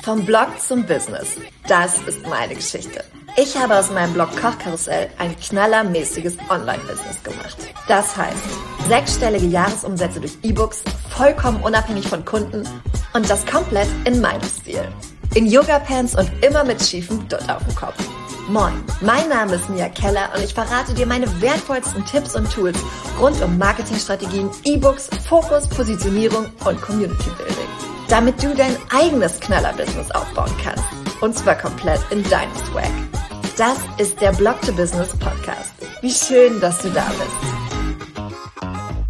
Vom Blog zum Business. Das ist meine Geschichte. Ich habe aus meinem Blog Kochkarussell ein knallermäßiges Online-Business gemacht. Das heißt, 6-stellige Jahresumsätze durch E-Books, vollkommen unabhängig von Kunden und das komplett in meinem Stil. In Yoga-Pants und immer mit schiefem Dutt auf dem Kopf. Moin, mein Name ist Mia Keller und ich verrate dir meine wertvollsten Tipps und Tools rund um Marketingstrategien, E-Books, Fokus, Positionierung und Community Building. Damit du dein eigenes Knaller-Business aufbauen kannst. Und zwar komplett in deinem Swag. Das ist der Blog to Business Podcast. Wie schön, dass du da bist.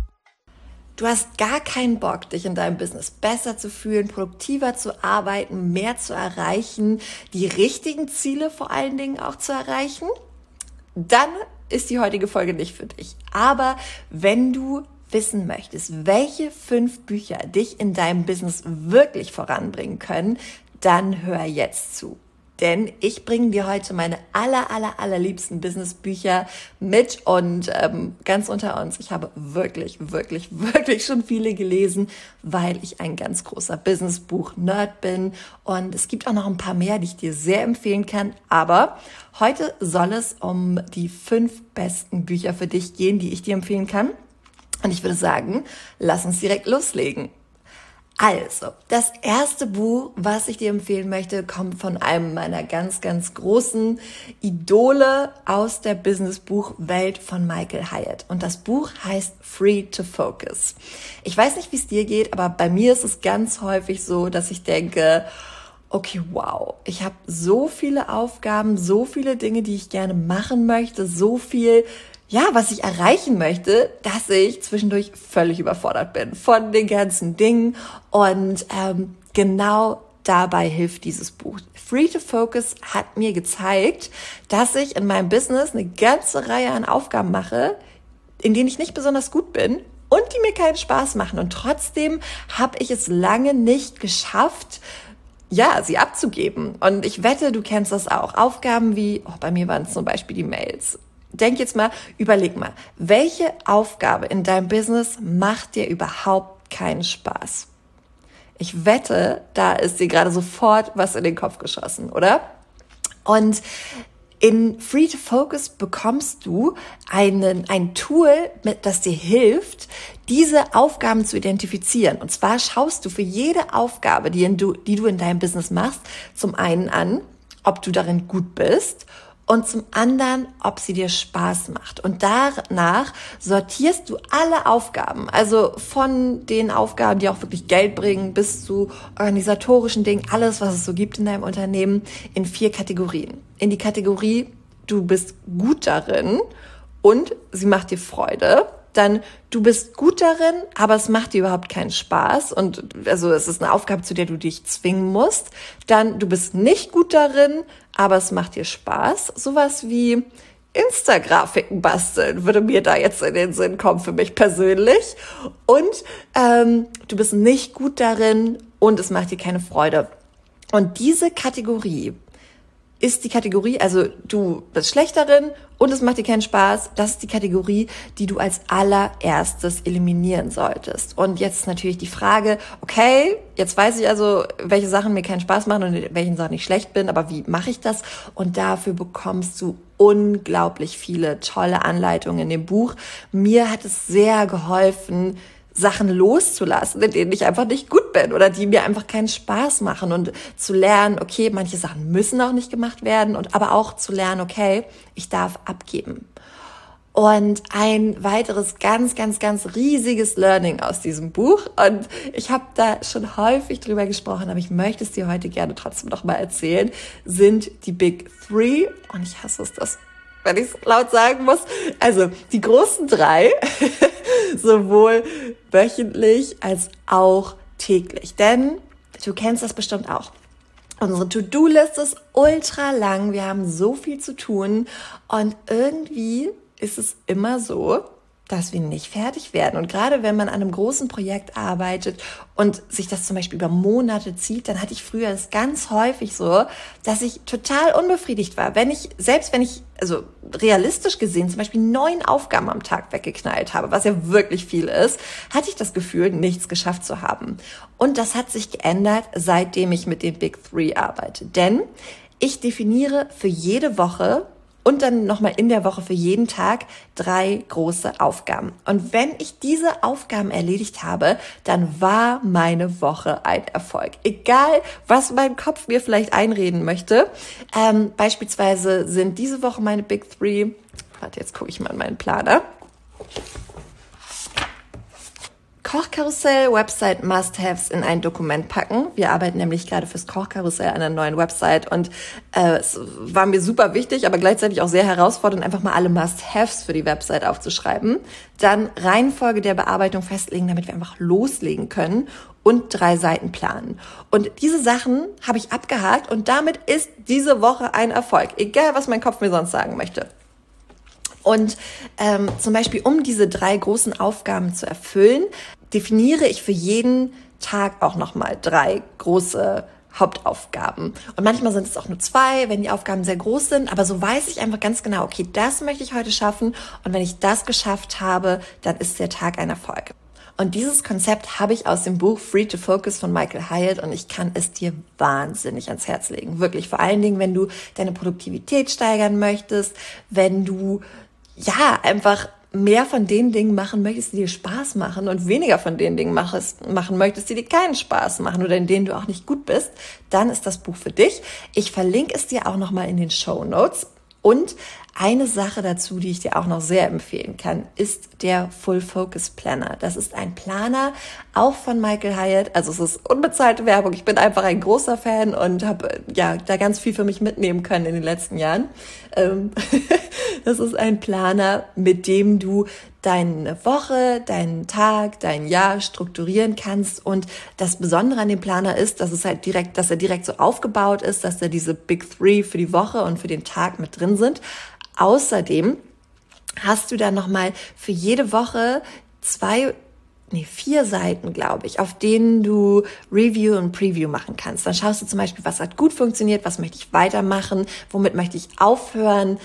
Du hast gar keinen Bock, dich in deinem Business besser zu fühlen, produktiver zu arbeiten, mehr zu erreichen, die richtigen Ziele vor allen Dingen auch zu erreichen? Dann ist die heutige Folge nicht für dich. Aber wenn du wissen möchtest, welche 5 Bücher dich in deinem Business wirklich voranbringen können, dann hör jetzt zu. Denn ich bringe dir heute meine allerliebsten Businessbücher mit und ganz unter uns, ich habe wirklich schon viele gelesen, weil ich ein ganz großer Businessbuch-Nerd bin und es gibt auch noch ein paar mehr, die ich dir sehr empfehlen kann, aber heute soll es um die 5 besten Bücher für dich gehen, die ich dir empfehlen kann. Und ich würde sagen, lass uns direkt loslegen. Also, das erste Buch, was ich dir empfehlen möchte, kommt von einem meiner ganz großen Idole aus der Businessbuchwelt von Michael Hyatt. Und das Buch heißt Free to Focus. Ich weiß nicht, wie es dir geht, aber bei mir ist es ganz häufig so, dass ich denke, okay, wow, ich habe so viele Aufgaben, so viele Dinge, die ich gerne machen möchte, so viel, was ich erreichen möchte, dass ich zwischendurch völlig überfordert bin von den ganzen Dingen. Und genau dabei hilft dieses Buch. Free to Focus hat mir gezeigt, dass ich in meinem Business eine ganze Reihe an Aufgaben mache, in denen ich nicht besonders gut bin und die mir keinen Spaß machen. Und trotzdem habe ich es lange nicht geschafft, sie abzugeben. Und ich wette, du kennst das auch. Aufgaben wie, bei mir waren es zum Beispiel die Mails. Überleg mal, welche Aufgabe in deinem Business macht dir überhaupt keinen Spaß? Ich wette, da ist dir gerade sofort was in den Kopf geschossen, oder? Und in Free to Focus bekommst du ein Tool, das dir hilft, diese Aufgaben zu identifizieren. Und zwar schaust du für jede Aufgabe, die du in deinem Business machst, zum einen an, ob du darin gut bist und zum anderen, ob sie dir Spaß macht. Und danach sortierst du alle Aufgaben, also von den Aufgaben, die auch wirklich Geld bringen, bis zu organisatorischen Dingen, alles, was es so gibt in deinem Unternehmen, in 4 Kategorien. In die Kategorie, du bist gut darin und sie macht dir Freude. Dann, du bist gut darin, aber es macht dir überhaupt keinen Spaß und also es ist eine Aufgabe, zu der du dich zwingen musst. Dann, du bist nicht gut darin, aber es macht dir Spaß. Sowas wie Insta-Grafiken basteln würde mir da jetzt in den Sinn kommen für mich persönlich. Und du bist nicht gut darin und es macht dir keine Freude. Und diese Kategorie ist die Kategorie, also du bist schlecht darin und es macht dir keinen Spaß, das ist die Kategorie, die du als allererstes eliminieren solltest. Und jetzt ist natürlich die Frage, okay, jetzt weiß ich also, welche Sachen mir keinen Spaß machen und in welchen Sachen ich schlecht bin, aber wie mache ich das? Und dafür bekommst du unglaublich viele tolle Anleitungen in dem Buch. Mir hat es sehr geholfen, Sachen loszulassen, in denen ich einfach nicht gut bin oder die mir einfach keinen Spaß machen und zu lernen, okay, manche Sachen müssen auch nicht gemacht werden und aber auch zu lernen, okay, ich darf abgeben. Und ein weiteres ganz riesiges Learning aus diesem Buch und ich habe da schon häufig drüber gesprochen, aber ich möchte es dir heute gerne trotzdem noch mal erzählen, sind die Big 3 und ich hasse es, wenn ich es laut sagen muss. Also die großen 3, sowohl wöchentlich als auch täglich. Denn du kennst das bestimmt auch. Unsere To-Do-Liste ist ultra lang. Wir haben so viel zu tun. Und irgendwie ist es immer so, dass wir nicht fertig werden. Und gerade wenn man an einem großen Projekt arbeitet und sich das zum Beispiel über Monate zieht, dann hatte ich früher es ganz häufig so, dass ich total unbefriedigt war. Selbst wenn ich realistisch gesehen zum Beispiel 9 Aufgaben am Tag weggeknallt habe, was ja wirklich viel ist, hatte ich das Gefühl, nichts geschafft zu haben. Und das hat sich geändert, seitdem ich mit den Big Three arbeite. Denn ich definiere für jede Woche und dann nochmal in der Woche für jeden Tag 3 große Aufgaben. Und wenn ich diese Aufgaben erledigt habe, dann war meine Woche ein Erfolg. Egal, was mein Kopf mir vielleicht einreden möchte. Beispielsweise sind diese Woche meine Big Three. Warte, jetzt gucke ich mal in meinen Planer. Kochkarussell, Website Must-Haves in ein Dokument packen. Wir arbeiten nämlich gerade fürs Kochkarussell an einer neuen Website und es war mir super wichtig, aber gleichzeitig auch sehr herausfordernd, einfach mal alle Must-Haves für die Website aufzuschreiben. Dann Reihenfolge der Bearbeitung festlegen, damit wir einfach loslegen können und 3 Seiten planen. Und diese Sachen habe ich abgehakt und damit ist diese Woche ein Erfolg, egal was mein Kopf mir sonst sagen möchte. Und zum Beispiel, um diese 3 großen Aufgaben zu erfüllen, definiere ich für jeden Tag auch nochmal 3 große Hauptaufgaben. Und manchmal sind es auch nur 2, wenn die Aufgaben sehr groß sind. Aber so weiß ich einfach ganz genau, okay, das möchte ich heute schaffen. Und wenn ich das geschafft habe, dann ist der Tag ein Erfolg. Und dieses Konzept habe ich aus dem Buch Free to Focus von Michael Hyatt und ich kann es dir wahnsinnig ans Herz legen. Wirklich, vor allen Dingen, wenn du deine Produktivität steigern möchtest, wenn du einfach mehr von den Dingen machen möchtest, die dir Spaß machen und weniger von den Dingen machen möchtest, die dir keinen Spaß machen oder in denen du auch nicht gut bist, dann ist das Buch für dich. Ich verlinke es dir auch nochmal in den Shownotes. Und eine Sache dazu, die ich dir auch noch sehr empfehlen kann, ist der Full Focus Planner. Das ist ein Planer, auch von Michael Hyatt. Also es ist unbezahlte Werbung. Ich bin einfach ein großer Fan und habe da ganz viel für mich mitnehmen können in den letzten Jahren. Das ist ein Planer, mit dem du deine Woche, deinen Tag, dein Jahr strukturieren kannst. Und das Besondere an dem Planer ist, dass er direkt so aufgebaut ist, dass da diese Big Three für die Woche und für den Tag mit drin sind. Außerdem hast du dann nochmal für jede Woche 4 Seiten, glaube ich, auf denen du Review und Preview machen kannst. Dann schaust du zum Beispiel, was hat gut funktioniert, was möchte ich weitermachen, womit möchte ich aufhören,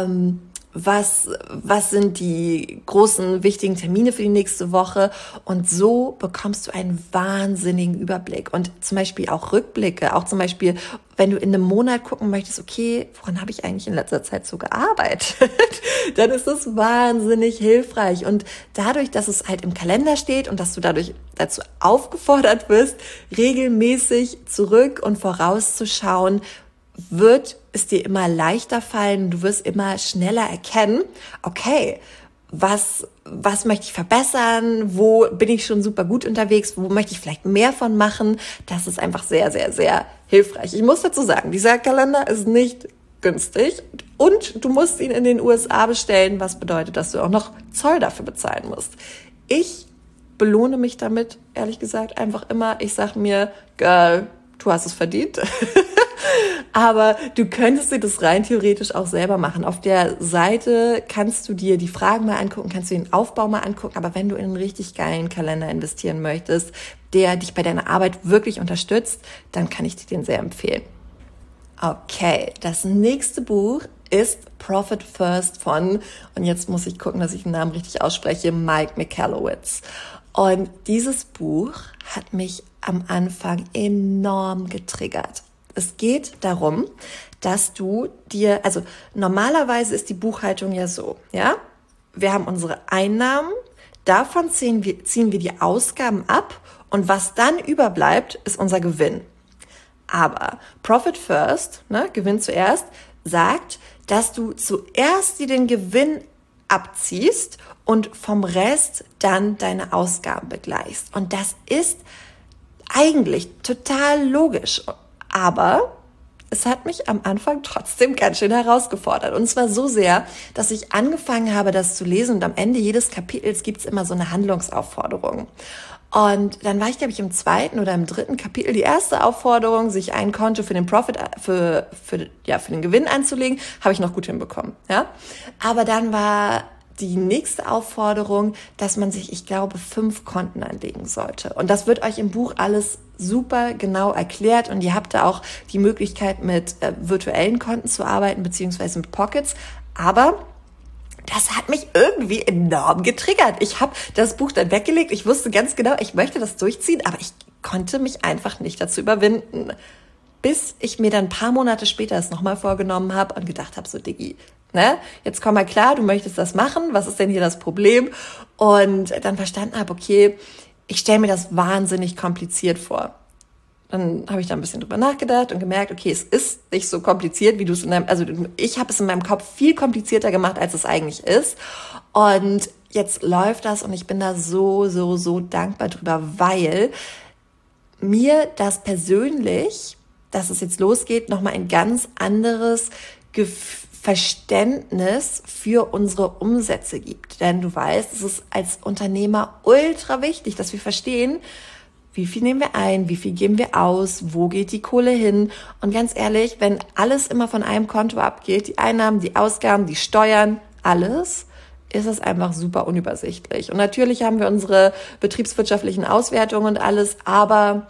was sind die großen, wichtigen Termine für die nächste Woche, und so bekommst du einen wahnsinnigen Überblick und zum Beispiel auch Rückblicke, auch zum Beispiel, wenn du in einem Monat gucken möchtest, okay, woran habe ich eigentlich in letzter Zeit so gearbeitet, dann ist das wahnsinnig hilfreich, und dadurch, dass es halt im Kalender steht und dass du dadurch dazu aufgefordert wirst, regelmäßig zurück und vorauszuschauen, wird es dir immer leichter fallen, du wirst immer schneller erkennen, okay, was möchte ich verbessern, wo bin ich schon super gut unterwegs, wo möchte ich vielleicht mehr von machen. Das ist einfach sehr, sehr, sehr hilfreich. Ich muss dazu sagen, dieser Kalender ist nicht günstig und du musst ihn in den USA bestellen, was bedeutet, dass du auch noch Zoll dafür bezahlen musst. Ich belohne mich damit, ehrlich gesagt, einfach immer. Ich sag mir, Girl, du hast es verdient. Aber du könntest dir das rein theoretisch auch selber machen. Auf der Seite kannst du dir die Fragen mal angucken, kannst du den Aufbau mal angucken. Aber wenn du in einen richtig geilen Kalender investieren möchtest, der dich bei deiner Arbeit wirklich unterstützt, dann kann ich dir den sehr empfehlen. Okay, das nächste Buch ist Profit First von, und jetzt muss ich gucken, dass ich den Namen richtig ausspreche, Mike Michalowicz. Und dieses Buch hat mich am Anfang enorm getriggert. Es geht darum, dass du dir, also normalerweise ist die Buchhaltung ja so, ja, wir haben unsere Einnahmen, davon ziehen wir die Ausgaben ab und was dann überbleibt, ist unser Gewinn. Aber Profit First, Gewinn zuerst, sagt, dass du zuerst dir den Gewinn abziehst und vom Rest dann deine Ausgaben begleichst. Und das ist eigentlich total logisch. Aber es hat mich am Anfang trotzdem ganz schön herausgefordert. Und zwar so sehr, dass ich angefangen habe, das zu lesen. Und am Ende jedes Kapitels gibt es immer so eine Handlungsaufforderung. Und dann war ich, glaube ich, im 2. oder im 3. Kapitel. Die erste Aufforderung, sich ein Konto für den Profit, für den Gewinn anzulegen, habe ich noch gut hinbekommen. Ja? Aber dann war die nächste Aufforderung, dass man sich, ich glaube, 5 Konten anlegen sollte. Und das wird euch im Buch alles super genau erklärt und ihr habt da auch die Möglichkeit, mit virtuellen Konten zu arbeiten, beziehungsweise mit Pockets. Aber das hat mich irgendwie enorm getriggert. Ich habe das Buch dann weggelegt. Ich wusste ganz genau, ich möchte das durchziehen, aber ich konnte mich einfach nicht dazu überwinden. Bis ich mir dann ein paar Monate später es nochmal vorgenommen habe und gedacht habe, so Diggi, ne, jetzt komm mal klar, du möchtest das machen, was ist denn hier das Problem? Und dann verstanden habe, okay, ich stelle mir das wahnsinnig kompliziert vor. Dann habe ich da ein bisschen drüber nachgedacht und gemerkt, okay, es ist nicht so kompliziert, wie du es ich habe es in meinem Kopf viel komplizierter gemacht, als es eigentlich ist. Und jetzt läuft das und ich bin da so dankbar drüber, weil mir das persönlich, dass es jetzt losgeht, nochmal ein ganz anderes Verständnis für unsere Umsätze gibt. Denn du weißt, es ist als Unternehmer ultra wichtig, dass wir verstehen, wie viel nehmen wir ein, wie viel geben wir aus, wo geht die Kohle hin? Und ganz ehrlich, wenn alles immer von einem Konto abgeht, die Einnahmen, die Ausgaben, die Steuern, alles, ist es einfach super unübersichtlich. Und natürlich haben wir unsere betriebswirtschaftlichen Auswertungen und alles, aber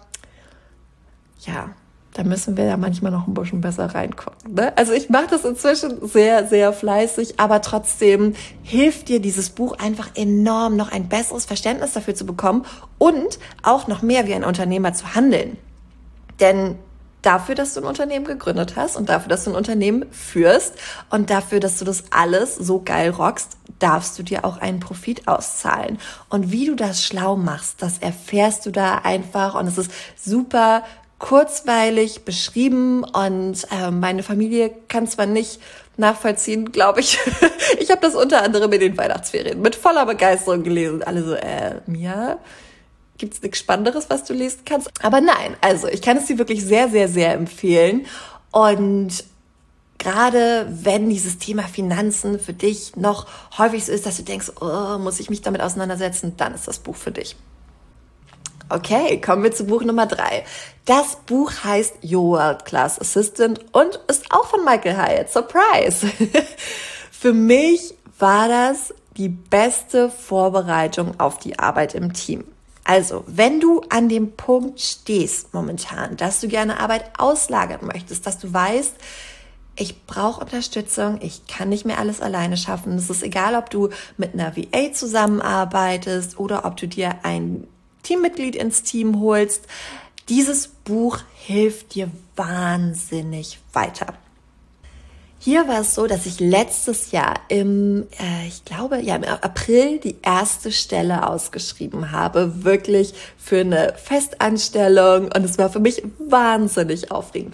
ja, da müssen wir ja manchmal noch ein bisschen besser reingucken, ne? Also ich mache das inzwischen sehr fleißig, aber trotzdem hilft dir dieses Buch einfach enorm, noch ein besseres Verständnis dafür zu bekommen und auch noch mehr wie ein Unternehmer zu handeln. Denn dafür, dass du ein Unternehmen gegründet hast und dafür, dass du ein Unternehmen führst und dafür, dass du das alles so geil rockst, darfst du dir auch einen Profit auszahlen. Und wie du das schlau machst, das erfährst du da einfach und es ist super kurzweilig beschrieben und meine Familie kann zwar nicht nachvollziehen, glaube ich. Ich habe das unter anderem in den Weihnachtsferien mit voller Begeisterung gelesen. Alle so, Mia, gibt's nichts Spannenderes, was du lesen kannst? Aber nein, also ich kann es dir wirklich sehr empfehlen. Und gerade wenn dieses Thema Finanzen für dich noch häufig so ist, dass du denkst, oh, muss ich mich damit auseinandersetzen, dann ist das Buch für dich. Okay, kommen wir zu Buch Nummer 3. Das Buch heißt Your World Class Assistant und ist auch von Michael Hyatt. Surprise! Für mich war das die beste Vorbereitung auf die Arbeit im Team. Also, wenn du an dem Punkt stehst momentan, dass du gerne Arbeit auslagern möchtest, dass du weißt, ich brauche Unterstützung, ich kann nicht mehr alles alleine schaffen. Es ist egal, ob du mit einer VA zusammenarbeitest oder ob du dir ein Teammitglied ins Team holst. Dieses Buch hilft dir wahnsinnig weiter. Hier war es so, dass ich letztes Jahr im April die erste Stelle ausgeschrieben habe, wirklich für eine Festanstellung und es war für mich wahnsinnig aufregend.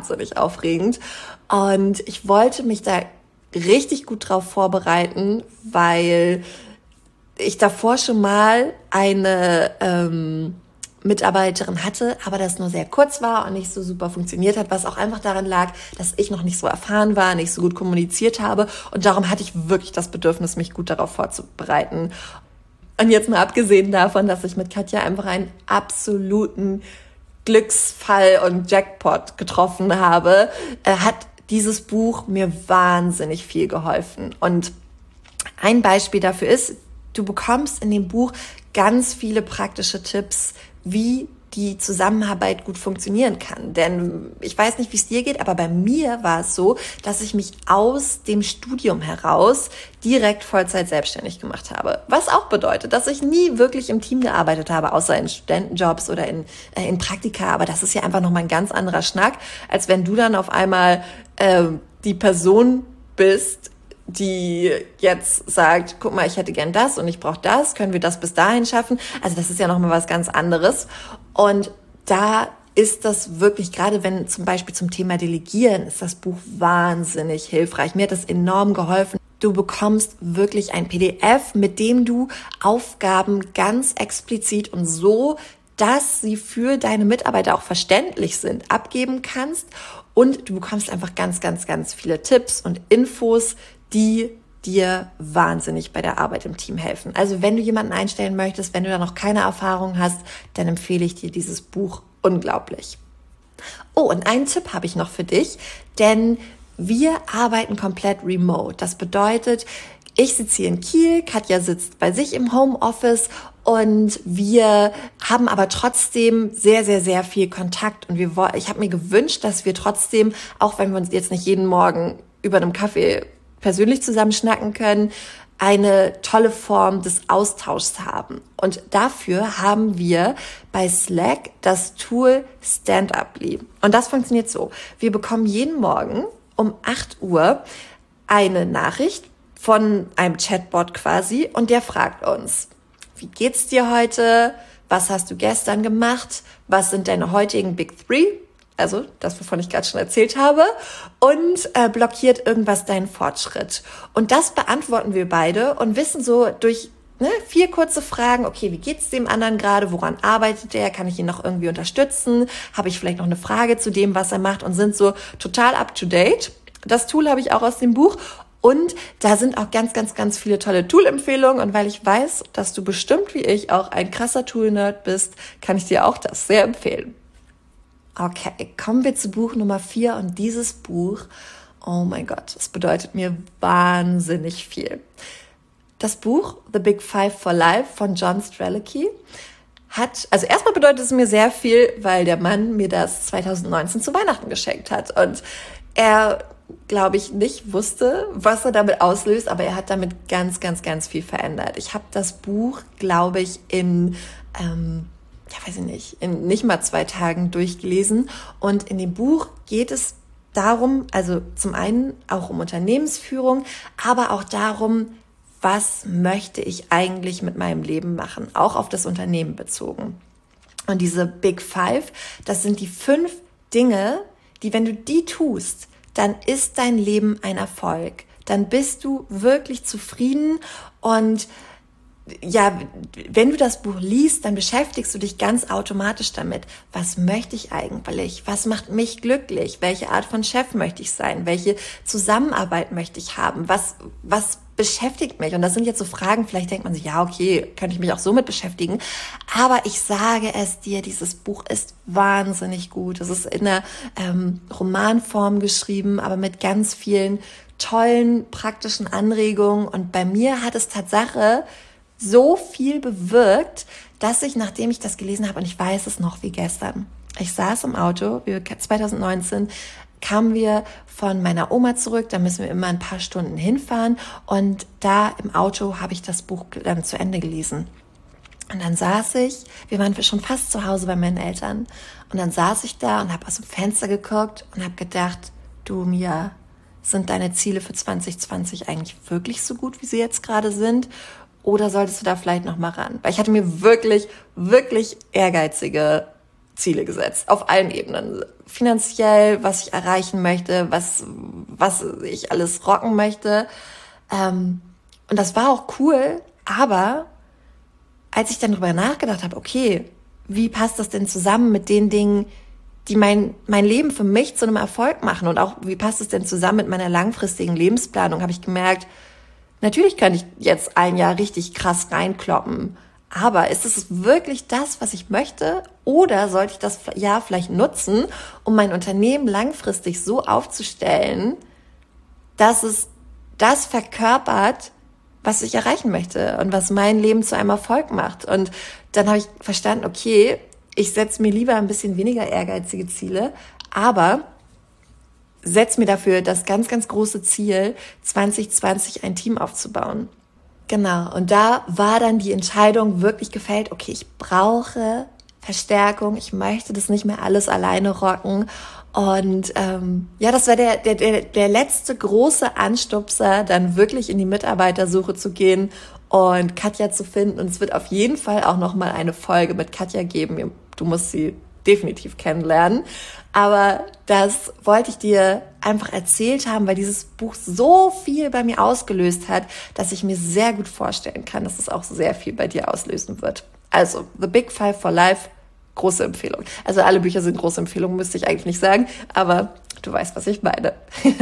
Und ich wollte mich da richtig gut drauf vorbereiten, weil ich davor schon mal eine Mitarbeiterin hatte, aber das nur sehr kurz war und nicht so super funktioniert hat, was auch einfach daran lag, dass ich noch nicht so erfahren war, nicht so gut kommuniziert habe und darum hatte ich wirklich das Bedürfnis, mich gut darauf vorzubereiten. Und jetzt mal abgesehen davon, dass ich mit Katja einfach einen absoluten Glücksfall und Jackpot getroffen habe, hat dieses Buch mir wahnsinnig viel geholfen. Und ein Beispiel dafür ist, du bekommst in dem Buch ganz viele praktische Tipps, wie die Zusammenarbeit gut funktionieren kann. Denn ich weiß nicht, wie es dir geht, aber bei mir war es so, dass ich mich aus dem Studium heraus direkt Vollzeit selbstständig gemacht habe. Was auch bedeutet, dass ich nie wirklich im Team gearbeitet habe, außer in Studentenjobs oder in Praktika. Aber das ist ja einfach nochmal ein ganz anderer Schnack, als wenn du dann auf einmal die Person bist, die jetzt sagt, guck mal, ich hätte gern das und ich brauche das, können wir das bis dahin schaffen? Also das ist ja nochmal was ganz anderes. Und da ist das wirklich, gerade wenn zum Beispiel zum Thema Delegieren, ist das Buch wahnsinnig hilfreich. Mir hat das enorm geholfen. Du bekommst wirklich ein PDF, mit dem du Aufgaben ganz explizit und so, dass sie für deine Mitarbeiter auch verständlich sind, abgeben kannst. Und du bekommst einfach ganz viele Tipps und Infos, die dir wahnsinnig bei der Arbeit im Team helfen. Also wenn du jemanden einstellen möchtest, wenn du da noch keine Erfahrung hast, dann empfehle ich dir dieses Buch unglaublich. Oh, und einen Tipp habe ich noch für dich, denn wir arbeiten komplett remote. Das bedeutet, Ich sitze hier in Kiel, Katja sitzt bei sich im Homeoffice und wir haben aber trotzdem sehr, sehr, sehr viel Kontakt. Und ich habe mir gewünscht, dass wir trotzdem, auch wenn wir uns jetzt nicht jeden Morgen über einem Kaffee persönlich zusammenschnacken können, eine tolle Form des Austauschs haben. Und dafür haben wir bei Slack das Tool Stand-Uply. Und das funktioniert so. Wir bekommen jeden Morgen um 8 Uhr eine Nachricht von einem Chatbot quasi und der fragt uns, wie geht's dir heute? Was hast du gestern gemacht? Was sind deine heutigen Big Three? Also das, wovon ich gerade schon erzählt habe, und blockiert irgendwas deinen Fortschritt. Und das beantworten wir beide und wissen so durch 4 kurze Fragen, okay, wie geht's dem anderen gerade, woran arbeitet er, kann ich ihn noch irgendwie unterstützen, habe ich vielleicht noch eine Frage zu dem, was er macht, und sind so total up to date. Das Tool habe ich auch aus dem Buch. Und da sind auch ganz, ganz, ganz viele tolle Tool-Empfehlungen. Und weil ich weiß, dass du bestimmt wie ich auch ein krasser Tool-Nerd bist, kann ich dir auch das sehr empfehlen. Okay, kommen wir zu Buch Nummer 4. Und dieses Buch, oh mein Gott, es bedeutet mir wahnsinnig viel. Das Buch The Big Five for Life von John Strelicky also erstmal bedeutet es mir sehr viel, weil der Mann mir das 2019 zu Weihnachten geschenkt hat. Und er, glaube ich, nicht wusste, was er damit auslöst, aber er hat damit ganz, ganz, ganz viel verändert. Ich habe das Buch, glaube ich, in nicht mal 2 Tagen durchgelesen. Und in dem Buch geht es darum, also zum einen auch um Unternehmensführung, aber auch darum, was möchte ich eigentlich mit meinem Leben machen, auch auf das Unternehmen bezogen. Und diese Big Five, das sind die 5 Dinge, die, wenn du die tust, dann ist dein Leben ein Erfolg. Dann bist du wirklich zufrieden und ja, wenn du das Buch liest, dann beschäftigst du dich ganz automatisch damit. Was möchte ich eigentlich? Was macht mich glücklich? Welche Art von Chef möchte ich sein? Welche Zusammenarbeit möchte ich haben? Was beschäftigt mich? Und das sind jetzt so Fragen, vielleicht denkt man sich, ja, okay, könnte ich mich auch so mit beschäftigen. Aber ich sage es dir, dieses Buch ist wahnsinnig gut. Es ist in einer Romanform geschrieben, aber mit ganz vielen tollen, praktischen Anregungen. Und bei mir hat es Tatsache so viel bewirkt, dass ich, nachdem ich das gelesen habe, und ich weiß es noch wie gestern, ich saß im Auto, 2019 kamen wir von meiner Oma zurück, da müssen wir immer ein paar Stunden hinfahren, und da im Auto habe ich das Buch dann zu Ende gelesen. Und dann wir waren schon fast zu Hause bei meinen Eltern, und dann saß ich da und habe aus dem Fenster geguckt und habe gedacht, du Mia, sind deine Ziele für 2020 eigentlich wirklich so gut, wie sie jetzt gerade sind? Oder solltest du da vielleicht noch mal ran? Weil ich hatte mir wirklich, wirklich ehrgeizige Ziele gesetzt. Auf allen Ebenen. Finanziell, was ich erreichen möchte, was ich alles rocken möchte. Und das war auch cool. Aber als ich dann drüber nachgedacht habe, okay, wie passt das denn zusammen mit den Dingen, die mein Leben für mich zu einem Erfolg machen? Und auch, wie passt es denn zusammen mit meiner langfristigen Lebensplanung? Habe ich gemerkt, natürlich kann ich jetzt ein Jahr richtig krass reinkloppen, aber ist es wirklich das, was ich möchte? Oder sollte ich das Jahr vielleicht nutzen, um mein Unternehmen langfristig so aufzustellen, dass es das verkörpert, was ich erreichen möchte und was mein Leben zu einem Erfolg macht? Und dann habe ich verstanden, okay, ich setze mir lieber ein bisschen weniger ehrgeizige Ziele, aber setz mir dafür das ganz, ganz große Ziel, 2020 ein Team aufzubauen. Genau, und da war dann die Entscheidung wirklich gefällt, okay, ich brauche Verstärkung, ich möchte das nicht mehr alles alleine rocken. Und das war der letzte große Anstupser, dann wirklich in die Mitarbeitersuche zu gehen und Katja zu finden. Und es wird auf jeden Fall auch nochmal eine Folge mit Katja geben. Du musst sie definitiv kennenlernen. Aber das wollte ich dir einfach erzählt haben, weil dieses Buch so viel bei mir ausgelöst hat, dass ich mir sehr gut vorstellen kann, dass es auch sehr viel bei dir auslösen wird. Also, The Big Five for Life, große Empfehlung. Also alle Bücher sind große Empfehlungen, müsste ich eigentlich nicht sagen, aber du weißt, was ich meine.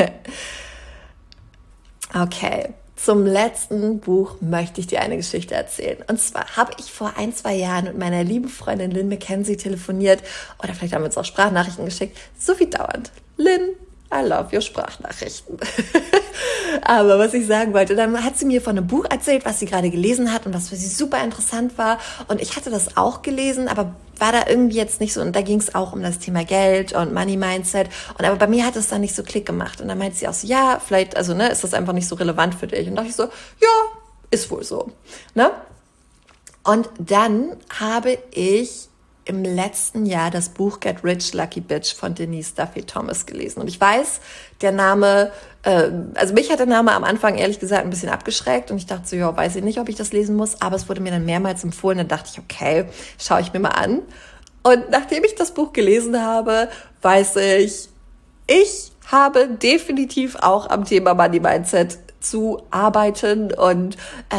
Okay. Zum letzten Buch möchte ich dir eine Geschichte erzählen. Und zwar habe ich vor 1-2 Jahren mit meiner lieben Freundin Lynn McKenzie telefoniert. Oder vielleicht haben wir uns auch Sprachnachrichten geschickt. So wie dauernd. Lynn, I love your Sprachnachrichten. Aber was ich sagen wollte, dann hat sie mir von einem Buch erzählt, was sie gerade gelesen hat und was für sie super interessant war. Und ich hatte das auch gelesen, aber war da irgendwie jetzt nicht so. Und da ging es auch um das Thema Geld und Money Mindset. Und aber bei mir hat es dann nicht so Klick gemacht. Und dann meinte sie auch so, ja, vielleicht, also ist das einfach nicht so relevant für dich. Und dachte ich so, ja, ist wohl so. Ne? Und dann habe ich im letzten Jahr das Buch Get Rich, Lucky Bitch von Denise Duffy Thomas gelesen. Und ich weiß, der Name, also mich hat der Name am Anfang ehrlich gesagt ein bisschen abgeschreckt und ich dachte so, ja, weiß ich nicht, ob ich das lesen muss, aber es wurde mir dann mehrmals empfohlen. Dann dachte ich, okay, schaue ich mir mal an. Und nachdem ich das Buch gelesen habe, weiß ich habe definitiv auch am Thema Money Mindset zu arbeiten und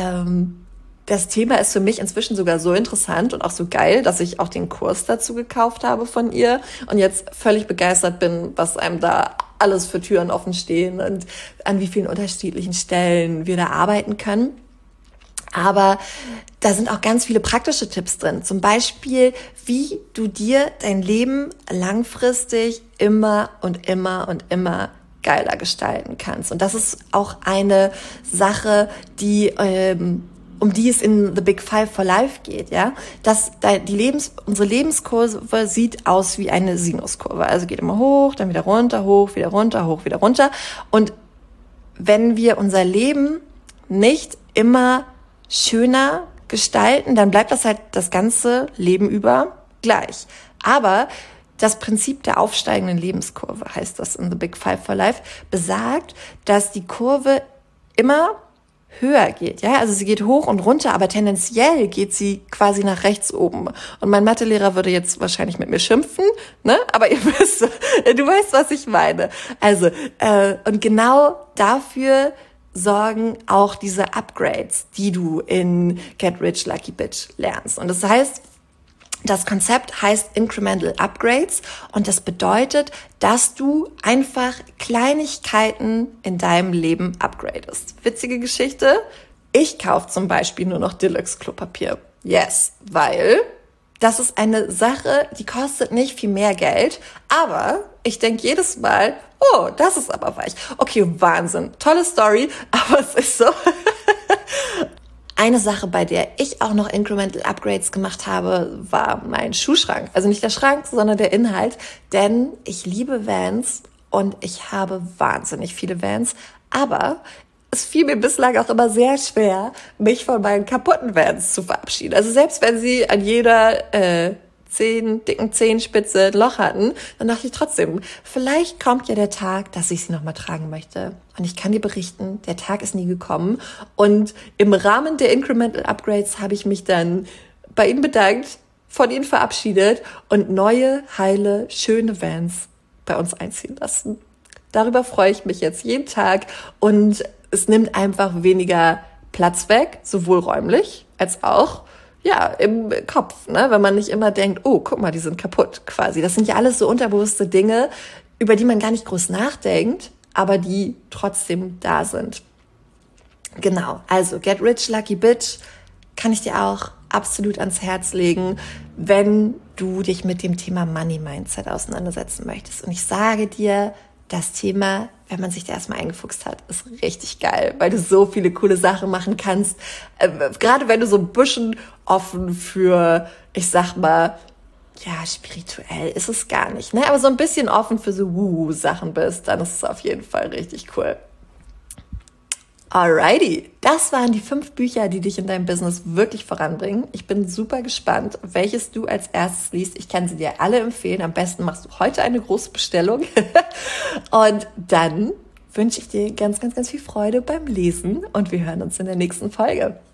das Thema ist für mich inzwischen sogar so interessant und auch so geil, dass ich auch den Kurs dazu gekauft habe von ihr und jetzt völlig begeistert bin, was einem da alles für Türen offen stehen und an wie vielen unterschiedlichen Stellen wir da arbeiten können. Aber da sind auch ganz viele praktische Tipps drin. Zum Beispiel, wie du dir dein Leben langfristig immer und immer und immer geiler gestalten kannst. Und das ist auch eine Sache, die um die es in The Big Five for Life geht, ja, unsere Lebenskurve sieht aus wie eine Sinuskurve, also geht immer hoch, dann wieder runter, hoch, wieder runter, hoch, wieder runter. Und wenn wir unser Leben nicht immer schöner gestalten, dann bleibt das halt das ganze Leben über gleich. Aber das Prinzip der aufsteigenden Lebenskurve, heißt das in The Big Five for Life, besagt, dass die Kurve immer höher geht, ja, also sie geht hoch und runter, aber tendenziell geht sie quasi nach rechts oben. Und mein Mathelehrer würde jetzt wahrscheinlich mit mir schimpfen, ne, aber du weißt, was ich meine. Also, und genau dafür sorgen auch diese Upgrades, die du in Get Rich, Lucky Bitch lernst. Und das heißt, das Konzept heißt Incremental Upgrades und das bedeutet, dass du einfach Kleinigkeiten in deinem Leben upgradest. Witzige Geschichte. Ich kaufe zum Beispiel nur noch Deluxe Klopapier. Yes, weil das ist eine Sache, die kostet nicht viel mehr Geld, aber ich denke jedes Mal, oh, das ist aber weich. Okay, Wahnsinn. Tolle Story, aber es ist so. Eine Sache, bei der ich auch noch Incremental Upgrades gemacht habe, war mein Schuhschrank. Also nicht der Schrank, sondern der Inhalt. Denn ich liebe Vans und ich habe wahnsinnig viele Vans. Aber es fiel mir bislang auch immer sehr schwer, mich von meinen kaputten Vans zu verabschieden. Also selbst wenn sie an jeder dicken Zehenspitze ein Loch hatten, dann dachte ich trotzdem, vielleicht kommt ja der Tag, dass ich sie nochmal tragen möchte. Und ich kann dir berichten, der Tag ist nie gekommen. Und im Rahmen der Incremental Upgrades habe ich mich dann bei ihnen bedankt, von ihnen verabschiedet und neue, heile, schöne Vans bei uns einziehen lassen. Darüber freue ich mich jetzt jeden Tag und es nimmt einfach weniger Platz weg, sowohl räumlich als auch im Kopf, ne? Wenn man nicht immer denkt, oh, guck mal, die sind kaputt quasi. Das sind ja alles so unterbewusste Dinge, über die man gar nicht groß nachdenkt, aber die trotzdem da sind. Genau, also Get Rich, Lucky Bitch kann ich dir auch absolut ans Herz legen, wenn du dich mit dem Thema Money Mindset auseinandersetzen möchtest. Und ich sage dir, das Thema, wenn man sich da erstmal eingefuchst hat, ist richtig geil, weil du so viele coole Sachen machen kannst. Gerade wenn du so ein bisschen offen für, ich sag mal, ja, spirituell ist es gar nicht, ne? Aber so ein bisschen offen für so Sachen bist, dann ist es auf jeden Fall richtig cool. Alrighty, das waren die 5 Bücher, die dich in deinem Business wirklich voranbringen. Ich bin super gespannt, welches du als erstes liest. Ich kann sie dir alle empfehlen. Am besten machst du heute eine große Bestellung. Und dann wünsche ich dir ganz, ganz, ganz viel Freude beim Lesen und wir hören uns in der nächsten Folge.